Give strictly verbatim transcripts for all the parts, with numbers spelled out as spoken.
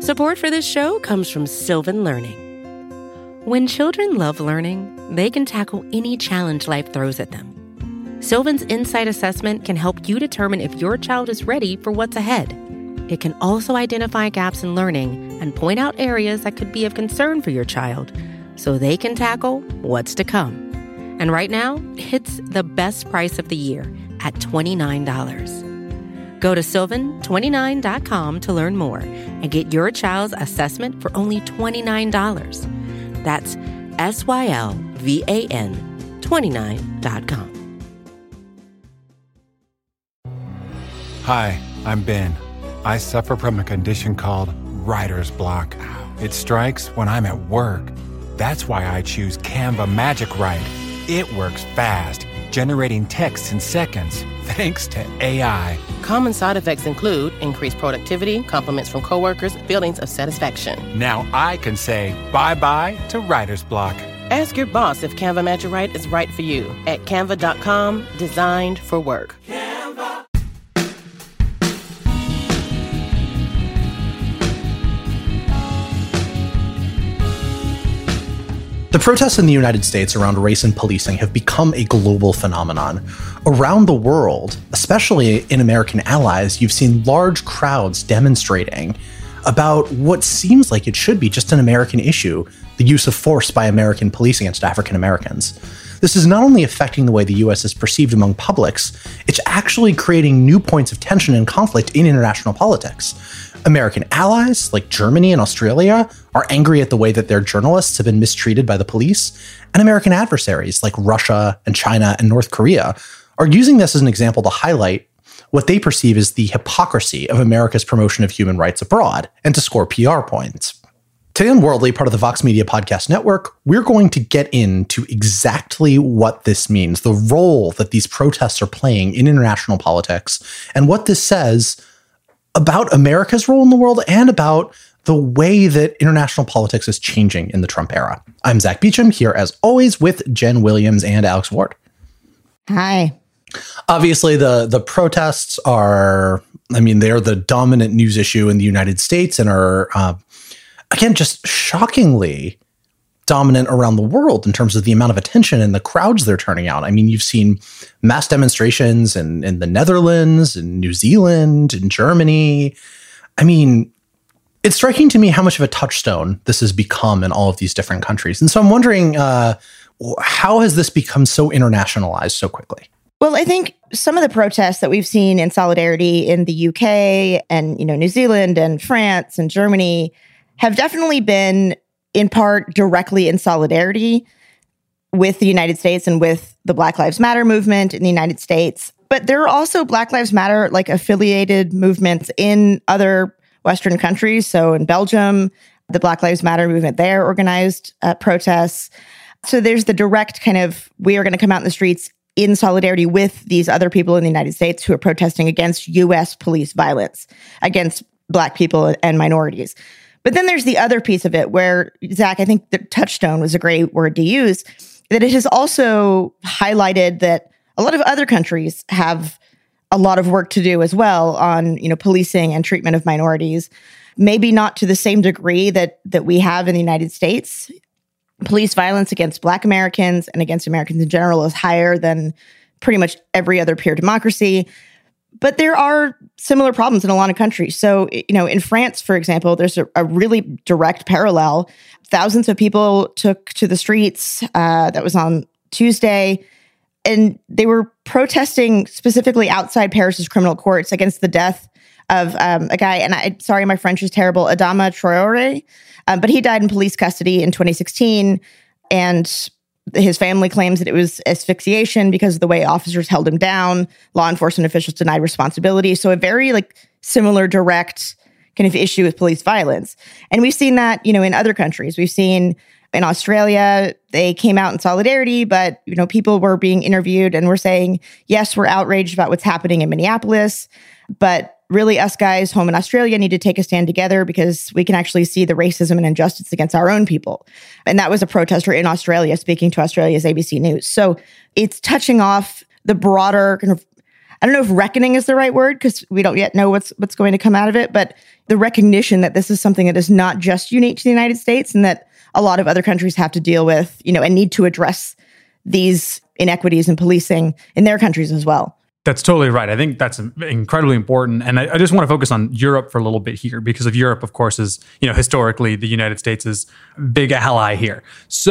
Support for this show comes from Sylvan Learning. When children love learning, they can tackle any challenge life throws at them. Sylvan's Insight Assessment can help you determine if your child is ready for what's ahead. It can also identify gaps in learning and point out areas that could be of concern for your child so they can tackle what's to come. And right now, it's the best price of the year at twenty-nine dollars. Go to sylvan twenty-nine dot com to learn more and get your child's assessment for only twenty-nine dollars. That's S Y L V A N twenty-nine dot com. Hi, I'm Ben. I suffer from a condition called writer's block. It strikes when I'm at work. That's why I choose Canva Magic Write. It works fast, generating text in seconds, thanks to A I. Common side effects include increased productivity, compliments from coworkers, feelings of satisfaction. Now I can say bye-bye to writer's block. Ask your boss if Canva Magic Write is right for you at canva dot com, designed for work. Canva. The protests in the United States around race and policing have become a global phenomenon. Around the world, especially in American allies, you've seen large crowds demonstrating about what seems like it should be just an American issue, the use of force by American police against African Americans. This is not only affecting the way the U S is perceived among publics, it's actually creating new points of tension and conflict in international politics. American allies, like Germany and Australia, are angry at the way that their journalists have been mistreated by the police, and American adversaries, like Russia and China and North Korea, are using this as an example to highlight what they perceive as the hypocrisy of America's promotion of human rights abroad, and to score P R points. Today on Worldly, part of the Vox Media Podcast Network, we're going to get into exactly what this means, the role that these protests are playing in international politics, and what this says about America's role in the world and about the way that international politics is changing in the Trump era. I'm Zach Beecham, here as always with Jen Williams and Alex Ward. Hi. Obviously, the, the protests are, I mean, they're the dominant news issue in the United States and are, uh, again, just shockingly dominant around the world in terms of the amount of attention and the crowds they're turning out. I mean, you've seen mass demonstrations in, in the Netherlands and New Zealand and Germany. I mean, it's striking to me how much of a touchstone this has become in all of these different countries. And so I'm wondering, uh, how has this become so internationalized so quickly? Well, I think some of the protests that we've seen in solidarity in the U K and, you know, New Zealand and France and Germany have definitely been in part directly in solidarity with the United States and with the Black Lives Matter movement in the United States. But there are also Black Lives Matter like affiliated movements in other Western countries. So in Belgium, the Black Lives Matter movement there organized uh, protests. So there's the direct kind of, we are going to come out in the streets in solidarity with these other people in the United States who are protesting against U S police violence against Black people and minorities. But then there's the other piece of it where, Zach, I think the touchstone was a great word to use, that it has also highlighted that a lot of other countries have a lot of work to do as well on, you know, policing and treatment of minorities, maybe not to the same degree that that we have in the United States. Police violence against Black Americans and against Americans in general is higher than pretty much every other peer democracy. But there are similar problems in a lot of countries. So, you know, in France, for example, there's a, a really direct parallel. Thousands of people took to the streets. Uh, that was on Tuesday. And they were protesting specifically outside Paris's criminal courts against the death of um, a guy. And I, sorry, my French is terrible, Adama Traoré. Um, but he died in police custody in twenty sixteen. And his family claims that it was asphyxiation because of the way officers held him down. Law enforcement officials denied responsibility. So a very like similar direct kind of issue with police violence. And we've seen that, you know, in other countries. We've seen in Australia, they came out in solidarity, but, you know, people were being interviewed and were saying, yes, we're outraged about what's happening in Minneapolis, but really us guys home in Australia need to take a stand together because we can actually see the racism and injustice against our own people. And that was a protester in Australia speaking to Australia's A B C News. So it's touching off the broader kind of I don't know if reckoning is the right word because we don't yet know what's what's going to come out of it, but the recognition that this is something that is not just unique to the United States and that a lot of other countries have to deal with, you know, and need to address these inequities in policing in their countries as well. That's totally right. I think that's incredibly important. And I, I just want to focus on Europe for a little bit here, because of Europe, of course, is, you know, historically the United States' big ally here.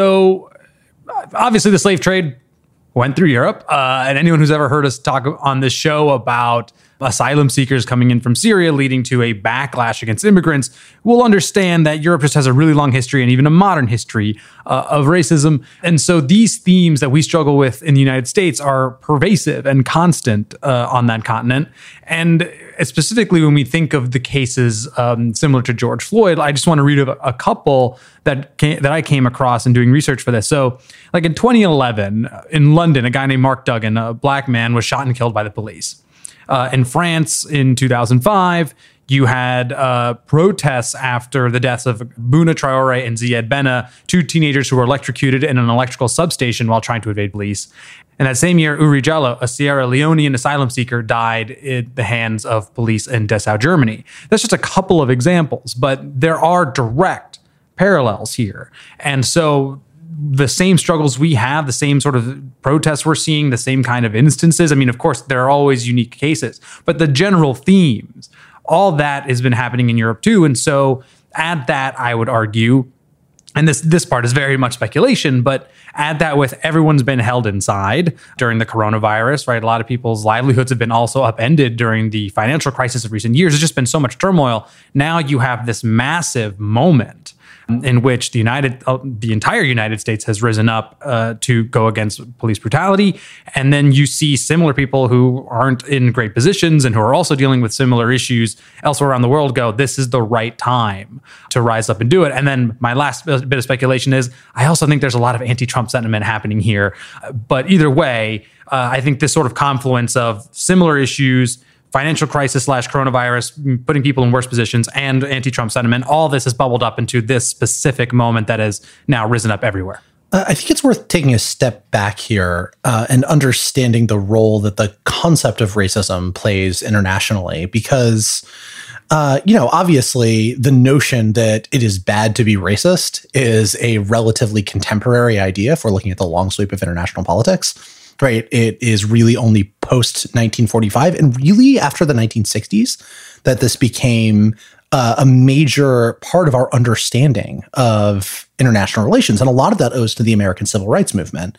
So obviously the slave trade went through Europe. Uh, and anyone who's ever heard us talk on this show about asylum seekers coming in from Syria leading to a backlash against immigrants will understand that Europe just has a really long history and even a modern history uh, of racism. And so these themes that we struggle with in the United States are pervasive and constant uh, on that continent. And specifically when we think of the cases um, similar to George Floyd, I just want to read a, a couple that came, that I came across in doing research for this. So like in twenty eleven in London, a guy named Mark Duggan, a black man, was shot and killed by the police. Uh, in France in two thousand five, you had uh, protests after the deaths of Bouna Traore and Ziad Benna, two teenagers who were electrocuted in an electrical substation while trying to evade police. And that same year, Uri Jallo, a Sierra Leonean asylum seeker, died in the hands of police in Dessau, Germany. That's just a couple of examples, but there are direct parallels here. And so the same struggles we have, the same sort of protests we're seeing, the same kind of instances. I mean, of course, there are always unique cases, but the general themes, all that has been happening in Europe too. And so add that, I would argue, and this this part is very much speculation, but add that with everyone's been held inside during the coronavirus, right? A lot of people's livelihoods have been also upended during the financial crisis of recent years. There's just been so much turmoil. Now you have this massive moment in which the United, uh, the entire United States has risen up uh, to go against police brutality. And then you see similar people who aren't in great positions and who are also dealing with similar issues elsewhere around the world go, this is the right time to rise up and do it. And then my last bit of speculation is, I also think there's a lot of anti-Trump sentiment happening here. But either way, uh, I think this sort of confluence of similar issues, financial crisis slash coronavirus, putting people in worse positions, and anti-Trump sentiment, all this has bubbled up into this specific moment that has now risen up everywhere. Uh, I think it's worth taking a step back here uh, and understanding the role that the concept of racism plays internationally, because, uh, you know, obviously the notion that it is bad to be racist is a relatively contemporary idea if we're looking at the long sweep of international politics. Right. It is really only post nineteen forty-five and really after the nineteen sixties that this became uh, a major part of our understanding of international relations. And a lot of that owes to the American Civil Rights Movement.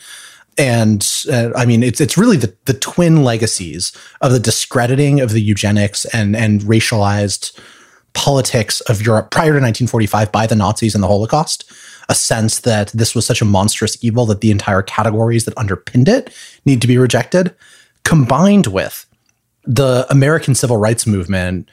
And uh, I mean, it's it's really the, the twin legacies of the discrediting of the eugenics and, and racialized politics of Europe prior to nineteen forty-five by the Nazis and the Holocaust. A sense that this was such a monstrous evil that the entire categories that underpinned it need to be rejected, combined with the American Civil Rights Movement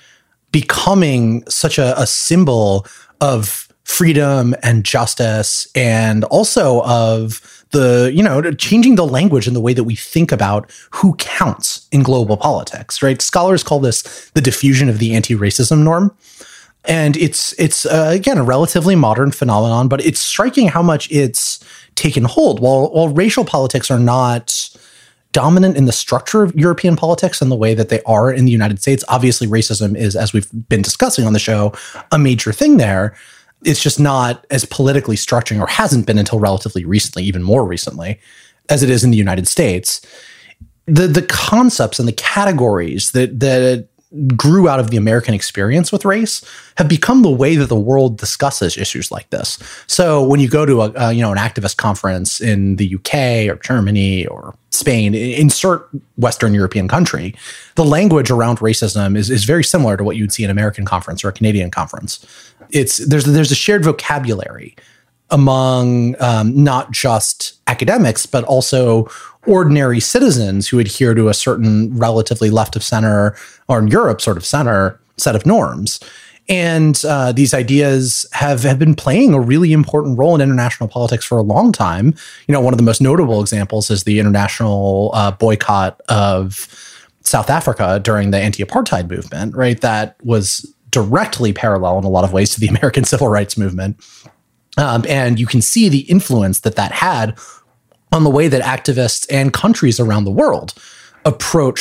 becoming such a, a symbol of freedom and justice, and also of the, you know, changing the language and the way that we think about who counts in global politics, right? Scholars call this the diffusion of the anti-racism norm. And it's, it's uh, again, a relatively modern phenomenon, but it's striking how much it's taken hold. While, while racial politics are not dominant in the structure of European politics and the way that they are in the United States, obviously racism is, as we've been discussing on the show, a major thing there. It's just not as politically structuring, or hasn't been until relatively recently, even more recently, as it is in the United States. The, the concepts and the categories that, that grew out of the American experience with race have become the way that the world discusses issues like this. So when you go to a, uh, you know, an activist conference in the U K or Germany or Spain, insert Western European country, the language around racism is, is very similar to what you'd see in an American conference or a Canadian conference. It's there's there's a shared vocabulary among um, not just academics, but also ordinary citizens who adhere to a certain relatively left of center, or in Europe, sort of center set of norms. And uh, these ideas have, have been playing a really important role in international politics for a long time. You know, one of the most notable examples is the international uh, boycott of South Africa during the anti-apartheid movement, right? That was directly parallel in a lot of ways to the American Civil Rights Movement. Um, and you can see the influence that that had on the way that activists and countries around the world approached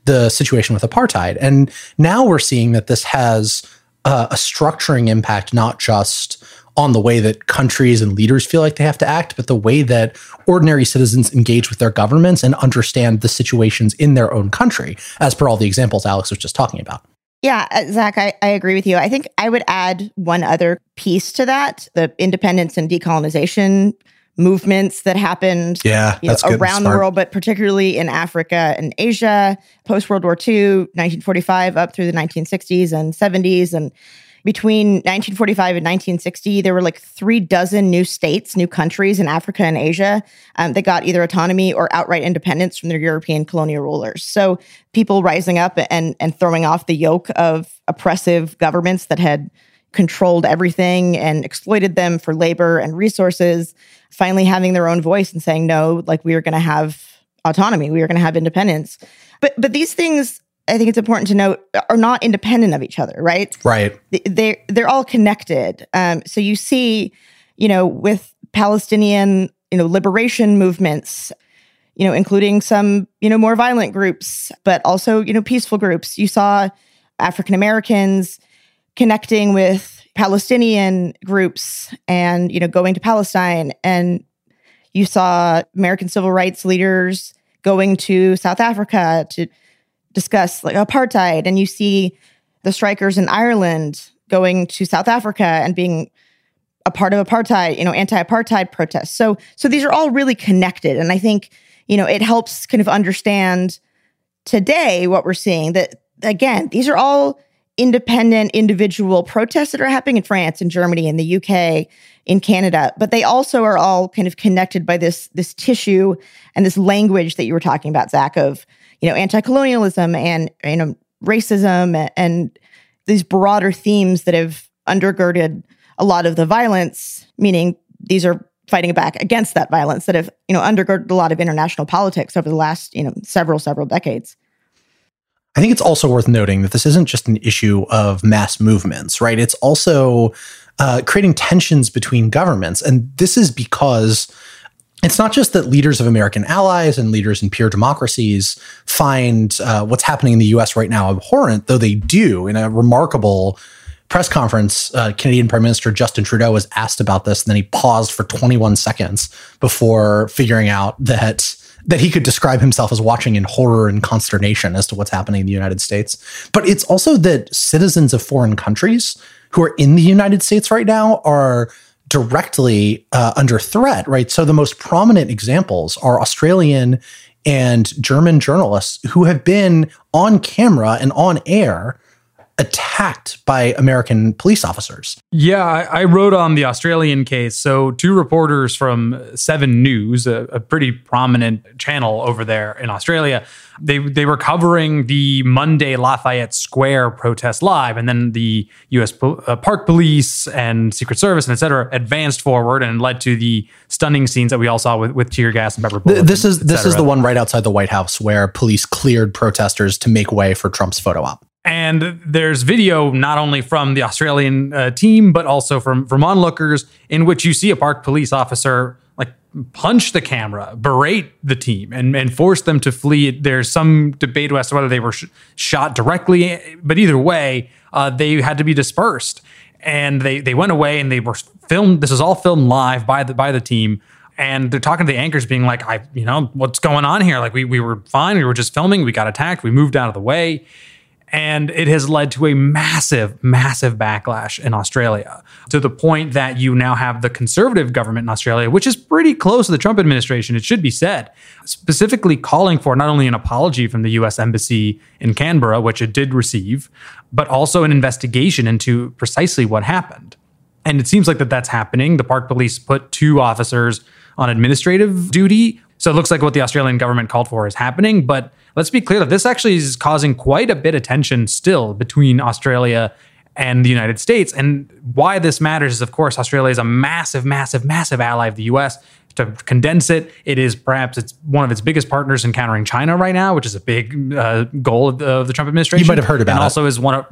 the situation with apartheid. And now we're seeing that this has uh, a structuring impact, not just on the way that countries and leaders feel like they have to act, but the way that ordinary citizens engage with their governments and understand the situations in their own country, as per all the examples Alex was just talking about. Yeah, Zach, I, I agree with you. I think I would add one other piece to that, the independence and decolonization movements that happened yeah, you know, that's good. around Smart. the world, but particularly in Africa and Asia, post-World War Two, nineteen forty-five up through the nineteen sixties and seventies. And between nineteen forty-five and nineteen sixty, there were like three dozen new states, new countries in Africa and Asia um, that got either autonomy or outright independence from their European colonial rulers. So people rising up and, and throwing off the yoke of oppressive governments that had controlled everything and exploited them for labor and resources, finally having their own voice and saying, no, like we are going to have autonomy, we are going to have independence. But but these things, I think it's important to note, are not independent of each other, right? Right. They they're all connected. Um, so you see, you know, with Palestinian, you know, liberation movements, you know, including some, you know, more violent groups, but also, you know, peaceful groups. You saw African Americans connecting with Palestinian groups and, you know, going to Palestine. And you saw American civil rights leaders going to South Africa to discuss like apartheid. And you see the strikers in Ireland going to South Africa and being a part of apartheid, you know, anti-apartheid protests. So, so these are all really connected. And I think, you know, it helps kind of understand today what we're seeing, that, again, these are all independent individual protests that are happening in France and Germany and the U K, in Canada, but they also are all kind of connected by this, this tissue and this language that you were talking about, Zach, of, you know, anti-colonialism and, you know, racism and, and these broader themes that have undergirded a lot of the violence, meaning these are fighting back against that violence that have, you know, undergirded a lot of international politics over the last, you know, several, several decades. I think it's also worth noting that this isn't just an issue of mass movements, right? It's also uh, creating tensions between governments. And this is because it's not just that leaders of American allies and leaders in peer democracies find uh, what's happening in the U S right now abhorrent, though they do. In a remarkable press conference, uh, Canadian Prime Minister Justin Trudeau was asked about this, and then he paused for twenty-one seconds before figuring out that that he could describe himself as watching in horror and consternation as to what's happening in the United States. But it's also that citizens of foreign countries who are in the United States right now are directly uh, under threat, right? So the most prominent examples are Australian and German journalists who have been on camera and on air attacked by American police officers. Yeah, I, I wrote on the Australian case. So two reporters from Seven News, a, a pretty prominent channel over there in Australia, they they were covering the Monday Lafayette Square protest live, and then the U S po- uh, Park Police and Secret Service and et cetera advanced forward and led to the stunning scenes that we all saw with, with tear gas and pepper bullets. This is this is the one right outside the White House where police cleared protesters to make way for Trump's photo op. And there's video not only from the Australian uh, team, but also from, from onlookers, in which you see a park police officer like punch the camera, berate the team, and, and force them to flee. There's some debate as to whether they were sh- shot directly, but either way, uh, they had to be dispersed. And they they went away, and they were filmed. This is all filmed live by the by the team. And they're talking to the anchors, being like, "I, you know, what's going on here? Like we we were fine. We were just filming. We got attacked. We moved out of the way." And it has led to a massive, massive backlash in Australia, to the point that you now have the conservative government in Australia, which is pretty close to the Trump administration, it should be said, specifically calling for not only an apology from the U S Embassy in Canberra, which it did receive, but also an investigation into precisely what happened. And it seems like that that's happening. The Park Police put two officers on administrative duty. So it looks like what the Australian government called for is happening. But let's be clear that this actually is causing quite a bit of tension still between Australia and the United States. And why this matters is, of course, Australia is a massive, massive, massive ally of the U S. To condense it, it is perhaps it's one of its biggest partners in countering China right now, which is a big uh, goal of the, of the Trump administration. You might have heard about and it. also is one of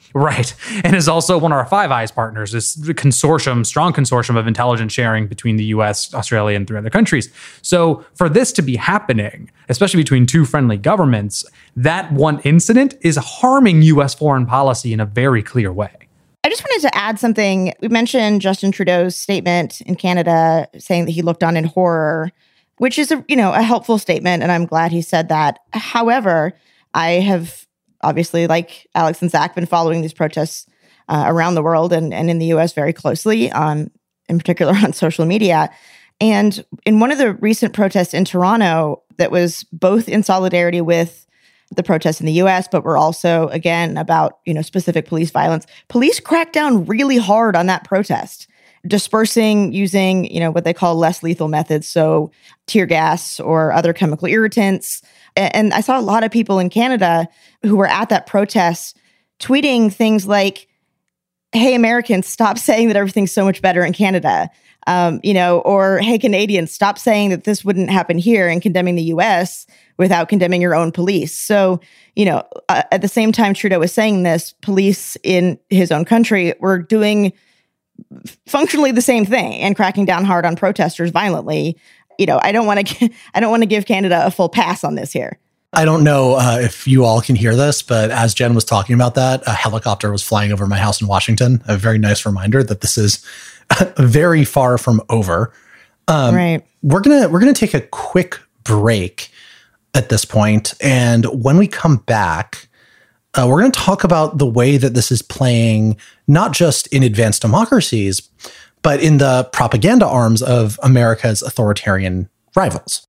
Right. And is also one of our Five Eyes partners, this consortium, strong consortium of intelligence sharing between the U S, Australia, and three other countries. So for this to be happening, especially between two friendly governments, that one incident is harming U S foreign policy in a very clear way. I just wanted to add something. We mentioned Justin Trudeau's statement in Canada saying that he looked on in horror, which is a, you know, a helpful statement, and I'm glad he said that. However, I have obviously, like Alex and Zach, been following these protests uh, around the world and, and in the U S very closely, um, in particular on social media. And in one of the recent protests in Toronto that was both in solidarity with the protests in the U S, but were also, again, about, you know, specific police violence, police cracked down really hard on that protest, dispersing using, you know, what they call less lethal methods, so tear gas or other chemical irritants. And I saw a lot of people in Canada who were at that protest tweeting things like, hey, Americans, stop saying that everything's so much better in Canada. Um, you know, or, hey, Canadians, stop saying that this wouldn't happen here and condemning the U S without condemning your own police. So, you know, uh, at the same time Trudeau was saying this, police in his own country were doing functionally the same thing and cracking down hard on protesters violently. You know, I don't want to. I don't want to give Canada a full pass on this here. I don't know uh, if you all can hear this, but as Jen was talking about that, a helicopter was flying over my house in Washington. A very nice reminder that this is very far from over. Um, right. We're gonna we're gonna take a quick break at this point, and when we come back, uh, we're going to talk about the way that this is playing, not just in advanced democracies, but in the propaganda arms of America's authoritarian rivals.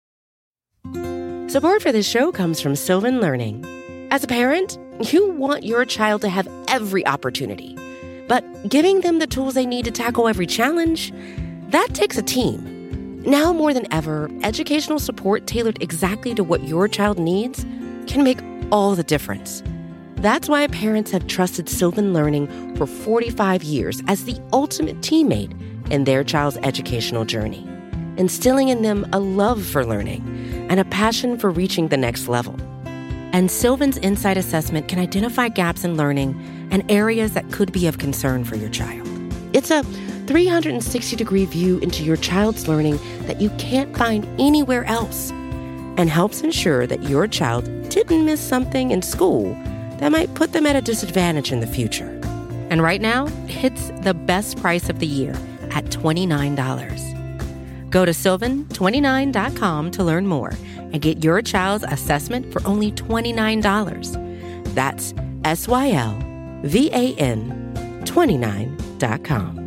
Support for this show comes from Sylvan Learning. As a parent, you want your child to have every opportunity, but giving them the tools they need to tackle every challenge, that takes a team. Now more than ever, educational support tailored exactly to what your child needs can make all the difference. That's why parents have trusted Sylvan Learning for forty-five years as the ultimate teammate in their child's educational journey, instilling in them a love for learning and a passion for reaching the next level. And Sylvan's Insight Assessment can identify gaps in learning and areas that could be of concern for your child. It's a three hundred sixty degree view into your child's learning that you can't find anywhere else, and helps ensure that your child didn't miss something in school that might put them at a disadvantage in the future. And right now, it's the best price of the year at twenty-nine dollars. Go to sylvan twenty-nine dot com to learn more and get your child's assessment for only twenty-nine dollars. That's S Y L V A N twenty-nine dot com.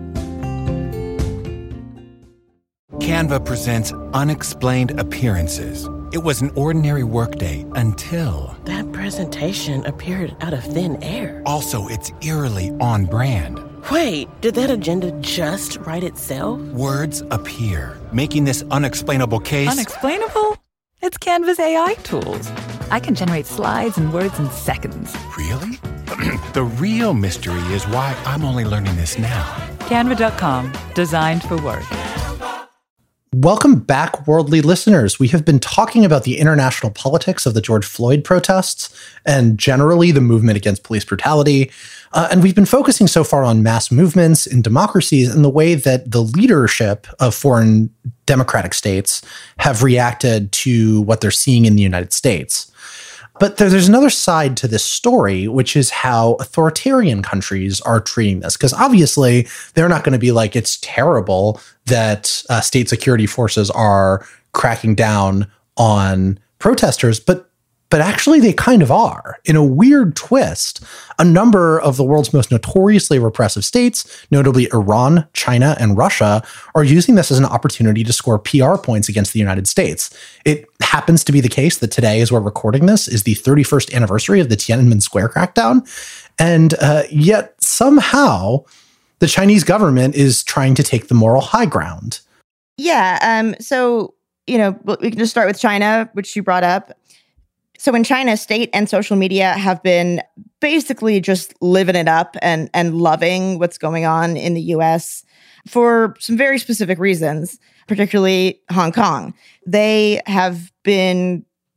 Canva presents Unexplained Appearances. It was an ordinary workday until... That presentation appeared out of thin air. Also, it's eerily on brand. Wait, did that agenda just write itself? Words appear, making this unexplainable case... Unexplainable? It's Canva's A I tools. I can generate slides and words in seconds. Really? The real mystery is why I'm only learning this now. Canva dot com, designed for work. Welcome back, worldly listeners. We have been talking about the international politics of the George Floyd protests and generally the movement against police brutality. Uh, and we've been focusing so far on mass movements in democracies and the way that the leadership of foreign democratic states have reacted to what they're seeing in the United States. But there's another side to this story, which is how authoritarian countries are treating this. Because obviously, they're not going to be like, it's terrible that uh, state security forces are cracking down on protesters. But but actually, they kind of are. In a weird twist, a number of the world's most notoriously repressive states, notably Iran, China, and Russia, are using this as an opportunity to score P R points against the United States. It happens to be the case that today, as we're recording this, is the thirty-first anniversary of the Tiananmen Square crackdown. And uh, yet, somehow, the Chinese government is trying to take the moral high ground. Yeah. Um, so, you know, we can just start with China, which you brought up. So in China, state and social media have been basically just living it up and, and loving what's going on in the U S for some very specific reasons, particularly Hong Kong. They have been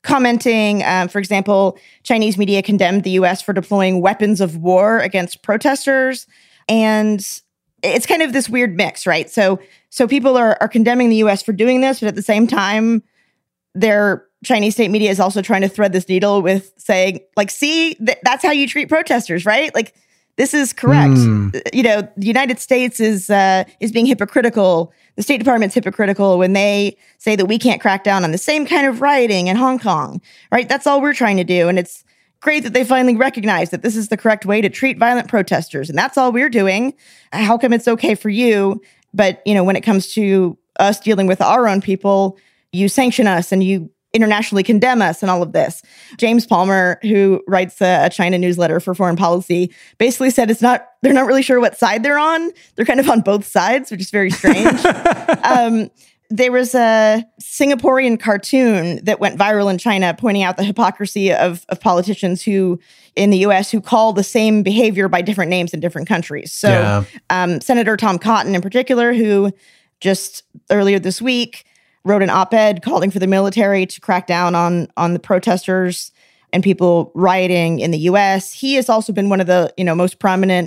commenting. Um, for example, Chinese media condemned the U S for deploying weapons of war against protesters. And it's kind of this weird mix, right? So so people are, are condemning the U S for doing this, but at the same time, their Chinese state media is also trying to thread this needle with saying, like, see, th- that's how you treat protesters, right? Like, this is correct. Mm. You know, the United States is uh, is being hypocritical. The State Department's hypocritical when they say that we can't crack down on the same kind of rioting in Hong Kong, right? That's all we're trying to do. And it's great that they finally recognize that this is the correct way to treat violent protesters. And that's all we're doing. How come it's okay for you? But, you know, when it comes to us dealing with our own people, you sanction us and you internationally condemn us and all of this. James Palmer, who writes a, a China newsletter for foreign policy, basically said it's not, they're not really sure what side they're on. They're kind of on both sides, which is very strange. um, there was a Singaporean cartoon that went viral in China pointing out the hypocrisy of, of politicians who, in the U S, who call the same behavior by different names in different countries. So yeah. um, Senator Tom Cotton in particular, who just earlier this week wrote an op-ed calling for the military to crack down on, on the protesters and people rioting in the U S. He has also been one of the, you know, most prominent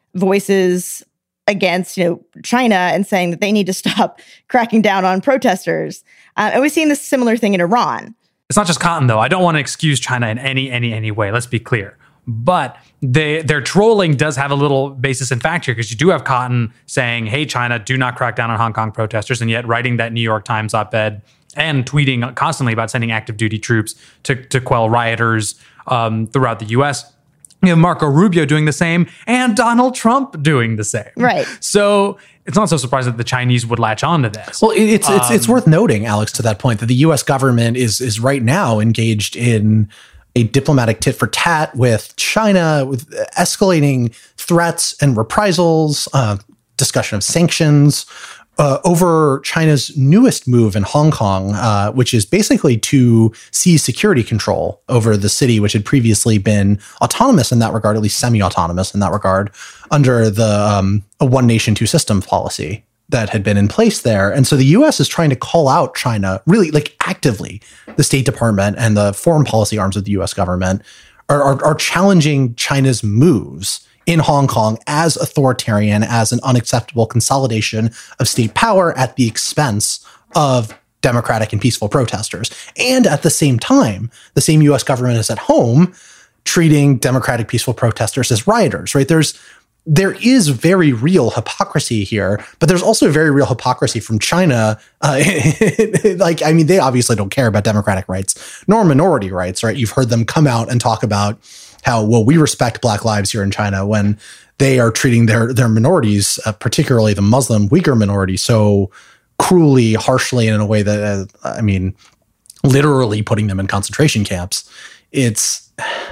voices against, you know, China and saying that they need to stop cracking down on protesters. Uh, and we've seen this similar thing in Iran. It's not just Cotton, though. I don't want to excuse China in any, any, any way. Let's be clear. But they, their trolling does have a little basis in fact here, because you do have Cotton saying, hey, China, do not crack down on Hong Kong protesters, and yet writing that New York Times op-ed and tweeting constantly about sending active duty troops to, to quell rioters um, throughout the U S. You have Marco Rubio doing the same and Donald Trump doing the same. Right. So it's not so surprising that the Chinese would latch on to this. Well, it's it's um, it's worth noting, Alex, to that point, that the U S government is is right now engaged in a diplomatic tit for tat with China, with escalating threats and reprisals, uh, discussion of sanctions uh, over China's newest move in Hong Kong, uh, which is basically to seize security control over the city, which had previously been autonomous in that regard, at least semi-autonomous in that regard, under the um, a one nation, two systems policy that had been in place there. And so the U S is trying to call out China, really, like, actively. The State Department and the foreign policy arms of the U S government are, are, are challenging China's moves in Hong Kong as authoritarian, as an unacceptable consolidation of state power at the expense of democratic and peaceful protesters. And at the same time, the same U S government is at home treating democratic, peaceful protesters as rioters, right? There's There is very real hypocrisy here, but there's also very real hypocrisy from China. Uh, like, I mean, they obviously don't care about democratic rights nor minority rights, right? You've heard them come out and talk about how, well, we respect Black lives here in China when they are treating their their minorities, uh, particularly the Muslim Uyghur minority, so cruelly, harshly, and in a way that, uh, I mean, literally putting them in concentration camps. It's...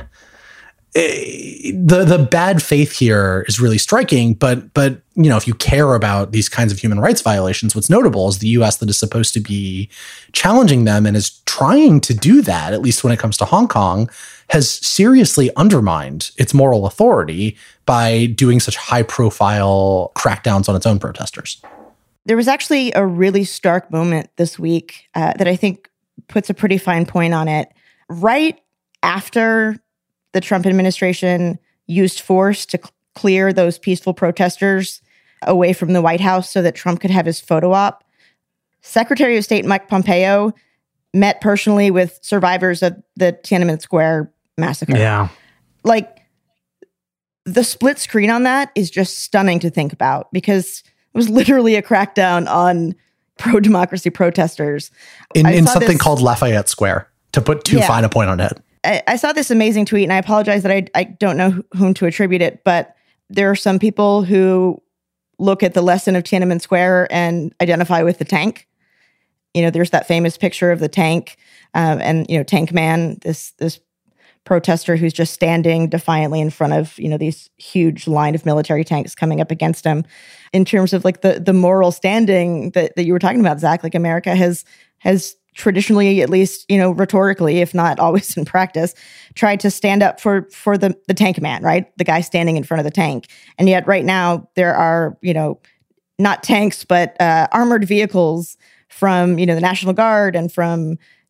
The the bad faith here is really striking, but but you know, if you care about these kinds of human rights violations, what's notable is the U S that is supposed to be challenging them and is trying to do that, at least when it comes to Hong Kong, has seriously undermined its moral authority by doing such high profile crackdowns on its own protesters. There was actually a really stark moment this week uh, that I think puts a pretty fine point on it. Right after the Trump administration used force to cl- clear those peaceful protesters away from the White House so that Trump could have his photo op, Secretary of State Mike Pompeo met personally with survivors of the Tiananmen Square massacre. Yeah. Like, the split screen on that is just stunning to think about, because it was literally a crackdown on pro-democracy protesters. In, in something this, called Lafayette Square, to put too yeah. fine a point on it. I, I saw this amazing tweet, and I apologize that I, I don't know whom to attribute it, but there are some people who look at the lesson of Tiananmen Square and identify with the tank. You know, there's that famous picture of the tank, um, and, you know, Tank Man, this this protester who's just standing defiantly in front of, you know, these huge line of military tanks coming up against him. In terms of like the the moral standing that, that you were talking about, Zach, like America has has traditionally, at least, you know, rhetorically, if not always in practice, tried to stand up for for the the tank man, right? The guy standing in front of the tank. And yet right now there are, you know, not tanks, but uh, armored vehicles from, you know, the National Guard and from,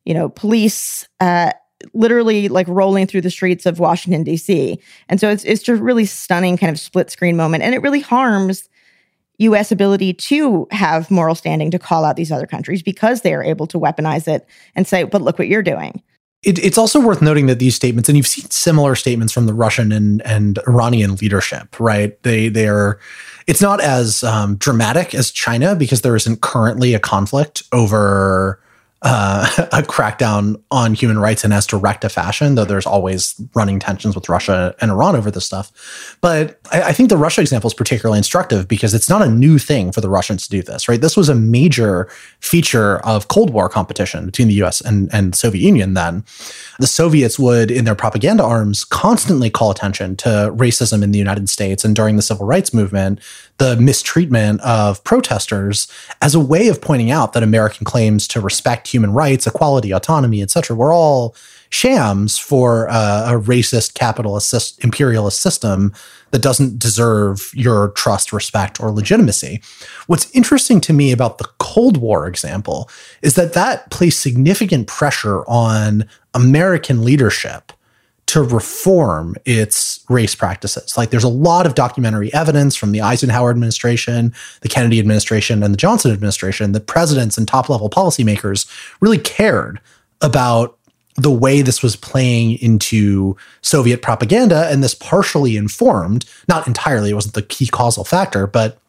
you know, police uh, literally like rolling through the streets of Washington, D C. And so it's it's just a really stunning kind of split screen moment. And it really harms U S ability to have moral standing to call out these other countries because they are able to weaponize it and say, but look what you're doing. It, it's also worth noting that these statements, and you've seen similar statements from the Russian and, and Iranian leadership, right? They they are, it's not as um, dramatic as China because there isn't currently a conflict over uh, a crackdown on human rights in as direct a fashion, though there's always running tensions with Russia and Iran over this stuff. But I, I think the Russia example is particularly instructive because it's not a new thing for the Russians to do this, right? This was a major feature of Cold War competition between the U S and, and the Soviet Union then. The Soviets would, in their propaganda arms, constantly call attention to racism in the United States and during the civil rights movement, the mistreatment of protesters as a way of pointing out that American claims to respect human rights, equality, autonomy, et cetera, were all shams for uh, a racist, capitalist, imperialist system that doesn't deserve your trust, respect, or legitimacy. What's interesting to me about the Cold War example is that that placed significant pressure on American leadership to reform its race practices. Like there's a lot of documentary evidence from the Eisenhower administration, the Kennedy administration, and the Johnson administration that presidents and top-level policymakers really cared about the way this was playing into Soviet propaganda, and this partially informed, not entirely, it wasn't the key causal factor, but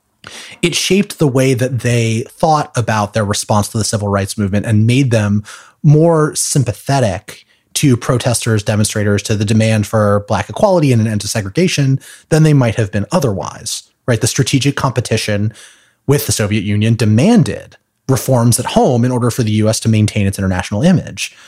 it shaped the way that they thought about their response to the civil rights movement and made them more sympathetic to protesters, demonstrators, to the demand for Black equality and an end to segregation than they might have been otherwise, right? The strategic competition with the Soviet Union demanded reforms at home in order for the U S to maintain its international image.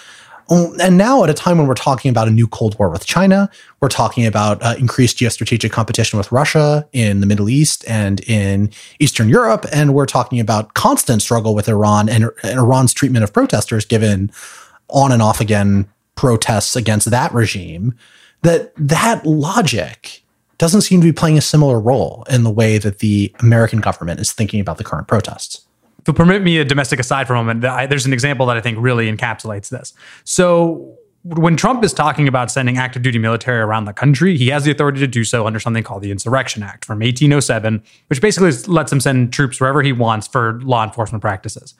And now at a time when we're talking about a new Cold War with China, we're talking about uh, increased geostrategic competition with Russia in the Middle East and in Eastern Europe, and we're talking about constant struggle with Iran and, and Iran's treatment of protesters given on and off again protests against that regime, that that logic doesn't seem to be playing a similar role in the way that the American government is thinking about the current protests. If you'll permit me a domestic aside for a moment, I, there's an example that I think really encapsulates this. So when Trump is talking about sending active duty military around the country, he has the authority to do so under something called the Insurrection Act from eighteen oh seven, which basically lets him send troops wherever he wants for law enforcement practices.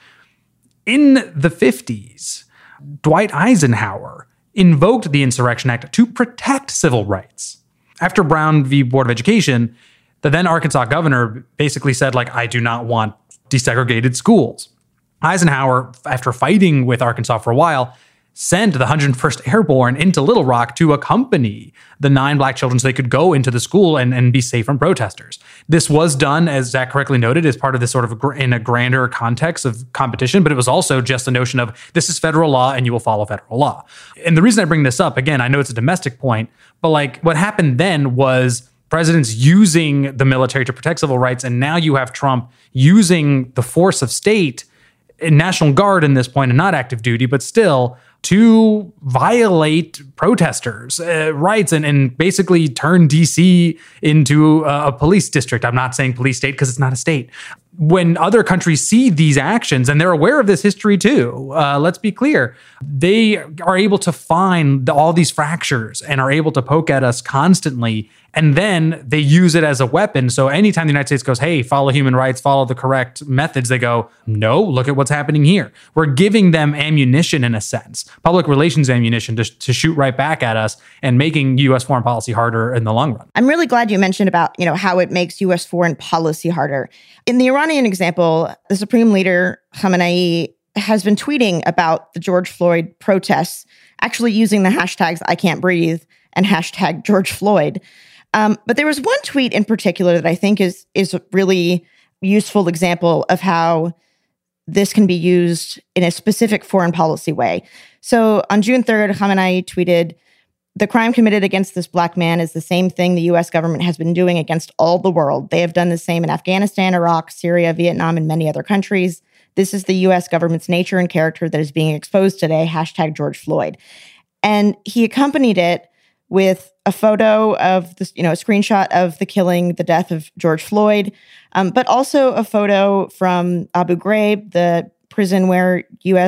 In the fifties, Dwight Eisenhower invoked the Insurrection Act to protect civil rights. After Brown v. Board of Education, the then Arkansas governor basically said, like, I do not want desegregated schools. Eisenhower, after fighting with Arkansas for a while, sent the one hundred first Airborne into Little Rock to accompany the nine Black children so they could go into the school and, and be safe from protesters. This was done, as Zach correctly noted, as part of this sort of gr- in a grander context of competition, but it was also just a notion of this is federal law and you will follow federal law. And the reason I bring this up, again, I know it's a domestic point, but like what happened then was presidents using the military to protect civil rights, and now you have Trump using the force of state, National Guard in this point, and not active duty, but still, to violate protesters' uh, rights and, and basically turn D C into a, a police district. I'm not saying police state because it's not a state. When other countries see these actions, and they're aware of this history too, uh, let's be clear, they are able to find all these fractures and are able to poke at us constantly. And then they use it as a weapon. So anytime the United States goes, hey, follow human rights, follow the correct methods, they go, no, look at what's happening here. We're giving them ammunition in a sense, public relations ammunition to, to shoot right back at us and making U S foreign policy harder in the long run. I'm really glad you mentioned about, you know, how it makes U S foreign policy harder. In the Iranian example, the Supreme Leader Khamenei has been tweeting about the George Floyd protests, actually using the hashtags I can't breathe and hashtag George Floyd. Um, but there was one tweet in particular that I think is is a really useful example of how this can be used in a specific foreign policy way. So on June third, Khamenei tweeted, "The crime committed against this Black man is the same thing the U S government has been doing against all the world. They have done the same in Afghanistan, Iraq, Syria, Vietnam, and many other countries. This is the U S government's nature and character that is being exposed today. Hashtag George Floyd." And he accompanied it with a photo of this, you know, a screenshot of the killing, the death of George Floyd, um, but also a photo from Abu Ghraib, the prison where U S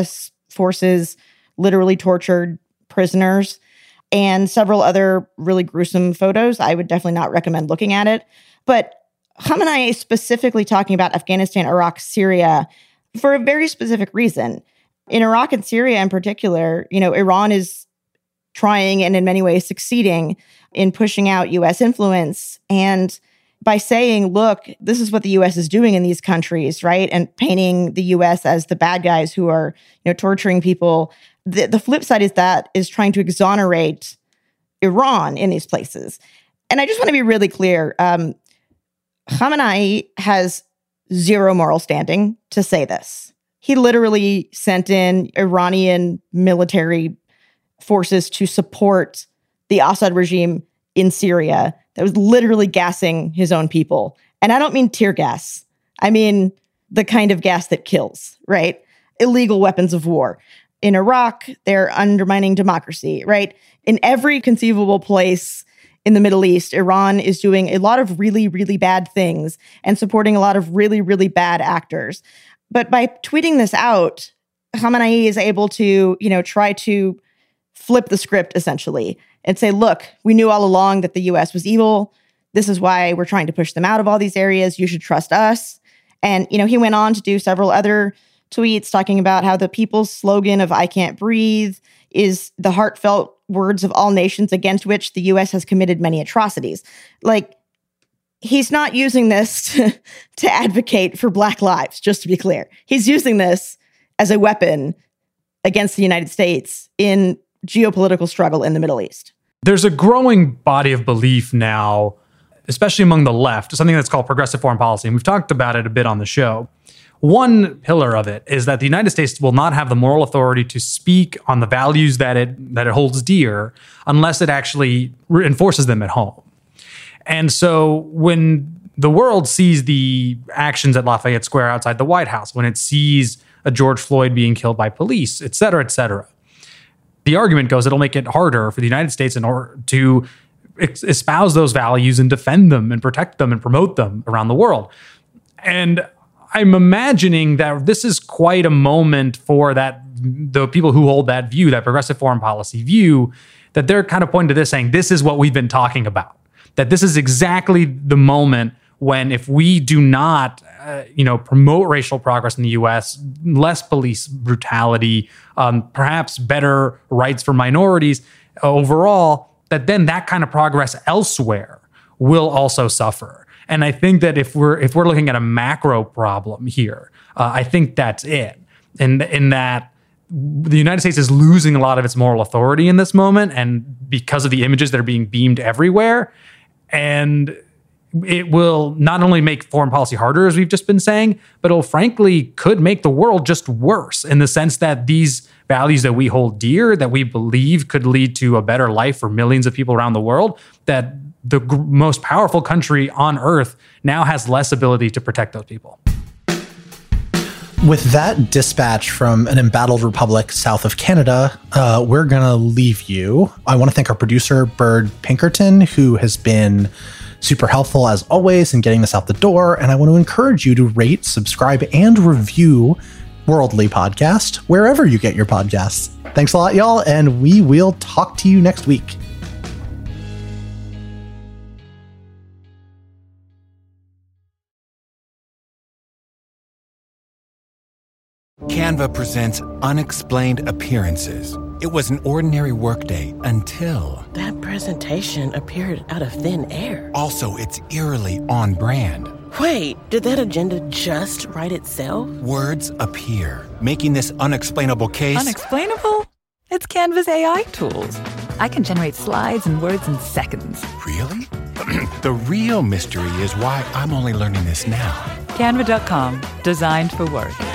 forces literally tortured prisoners, and several other really gruesome photos. I would definitely not recommend looking at it. But Khamenei is specifically talking about Afghanistan, Iraq, Syria for a very specific reason. In Iraq and Syria in particular, you know, Iran is trying and in many ways succeeding in pushing out U S influence. And by saying, look, this is what the U S is doing in these countries, right? And painting the U S as the bad guys who are, you know, torturing people. The, the flip side is that is trying to exonerate Iran in these places. And I just want to be really clear. Um, Khamenei has zero moral standing to say this. He literally sent in Iranian military forces to support the Assad regime in Syria that was literally gassing his own people. And I don't mean tear gas. I mean the kind of gas that kills, right? Illegal weapons of war. In Iraq, they're undermining democracy, right? In every conceivable place in the Middle East, Iran is doing a lot of really, really bad things and supporting a lot of really, really bad actors. But by tweeting this out, Khamenei is able to, you know, try to flip the script essentially and say, look, we knew all along that the U S was evil. This is why we're trying to push them out of all these areas. You should trust us. And, you know, he went on to do several other tweets talking about how the people's slogan of I can't breathe is the heartfelt words of all nations against which the U S has committed many atrocities. Like, he's not using this to, to advocate for Black lives, just to be clear. He's using this as a weapon against the United States in geopolitical struggle in the Middle East. There's a growing body of belief now, especially among the left, something that's called progressive foreign policy. And we've talked about it a bit on the show. One pillar of it is that the United States will not have the moral authority to speak on the values that it that it holds dear unless it actually enforces them at home. And so when the world sees the actions at Lafayette Square outside the White House, when it sees a George Floyd being killed by police, et cetera, et cetera, the argument goes it'll make it harder for the United States in order to espouse those values and defend them and protect them and promote them around the world. And I'm imagining that this is quite a moment for that the people who hold that view, that progressive foreign policy view, that they're kind of pointing to this saying, this is what we've been talking about. That this is exactly the moment when if we do not, uh, you know, promote racial progress in the U S, less police brutality, um, perhaps better rights for minorities overall, that then that kind of progress elsewhere will also suffer. And I think that if we're if we're looking at a macro problem here, uh, I think that's it. And in, in that the United States is losing a lot of its moral authority in this moment, and because of the images that are being beamed everywhere, and it will not only make foreign policy harder, as we've just been saying, but it'll frankly could make the world just worse in the sense that these values that we hold dear, that we believe could lead to a better life for millions of people around the world, that the g- most powerful country on earth now has less ability to protect those people. With that dispatch from an embattled republic south of Canada, uh, we're going to leave you. I want to thank our producer, Bird Pinkerton, who has been super helpful as always in getting this out the door. And I want to encourage you to rate, subscribe, and review Worldly Podcast wherever you get your podcasts. Thanks a lot, y'all, and we will talk to you next week. Canva presents Unexplained Appearances. It was an ordinary workday until... That presentation appeared out of thin air. Also, it's eerily on brand. Wait, did that agenda just write itself? Words appear, making this unexplainable case... Unexplainable? It's Canva's A I tools. I can generate slides and words in seconds. Really? The real mystery is why I'm only learning this now. Canva dot com, designed for work.